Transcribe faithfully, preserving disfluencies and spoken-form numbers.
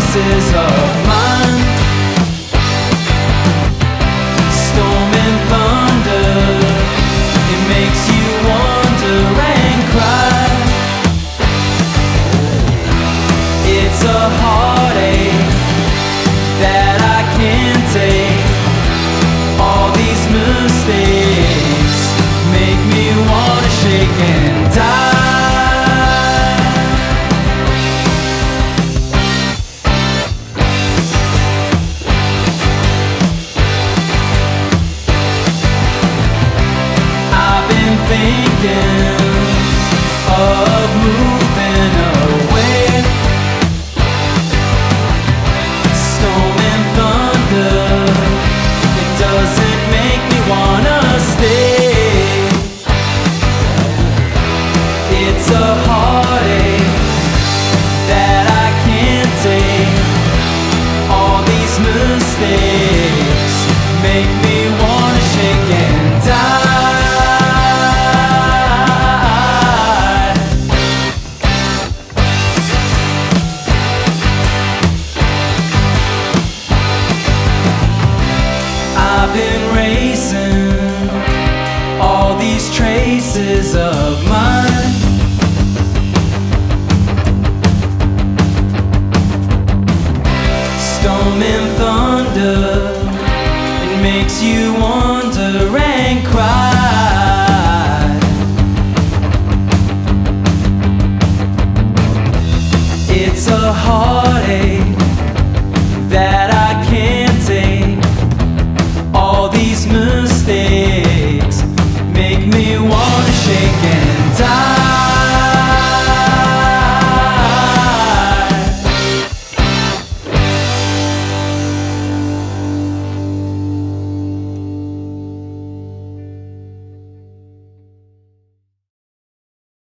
traces of mine. Storm and thunder, it makes you wonder and cry. It's a heartache that I can't take. All these mistakes make me wanna shake and die. I've been thinking of moving away. Storm and thunder, it doesn't make me wanna stay. It's a heartache that I can't take. All these mistakes make me wanna shake and die. I've been racing all these traces of mine. Storm and thunder, it makes you wonder and cry. It's a heartache that I